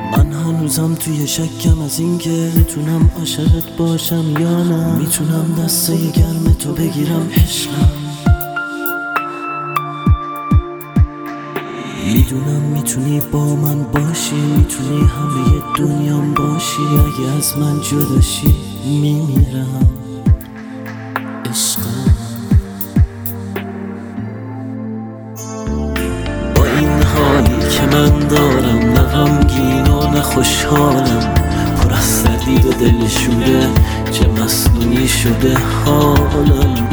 من هنوزم توی شکم از این که میتونم عاشقت باشم یا نه. میتونم دسته گرم تو بگیرم عشقم، میدونم میتونی با من باشی، میتونی همه دنیام باشی. اگه از من جداشی میمیرم عشقم. با این حالی که من دارم، نه غمگین و نه خوشحالم، پر از سردید و دلشوره، چه مصنوعی شده حالم.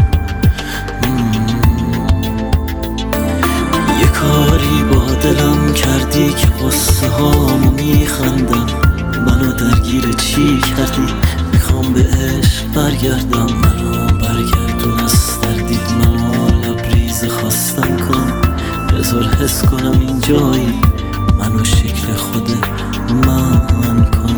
یه کاری با دلم کردی که قصه هامو میخندم. منو درگیر چی کردی؟ میخوام به عشق برگردم. منو برگردون از دردید، منو لبریز خواستن کن. بذار حس کنم این جایی، منو شکل خود من کن.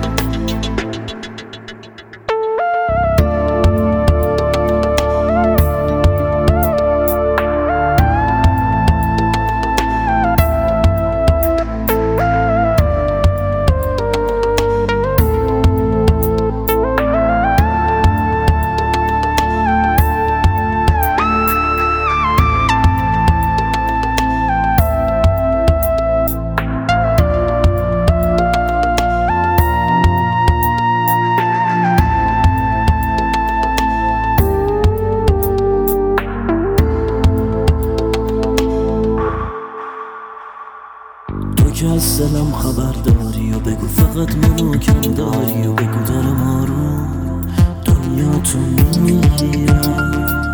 که از دلم خبر داری و بگو فقط منو کم داری و بگو دارم آروم دنیا تو میگیرم.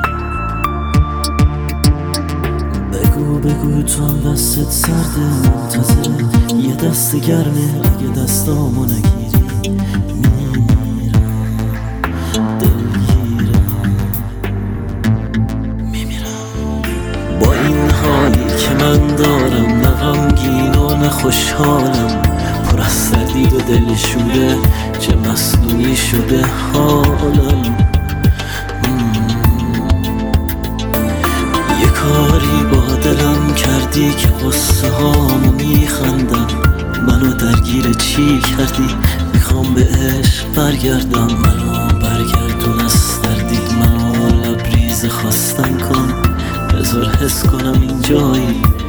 بگو تو هم دستت سرده، منتظر یه دست گرمه. اگه دستامو نگیری میمیرم، دلگیرم، میمیرم. با این حالی که من دارم، نه غمگین و نه خوشحالم، پر از سردید و دلشوره، چه مصنوعی شده حالم. یه کاری با دلم کردی که قصه هامو میخندم. منو درگیر چی کردی؟ میخوام به عشق برگردم. منو برگردون از دردید، منو لبریز خواستن کن. بذار حس کنم این جایی،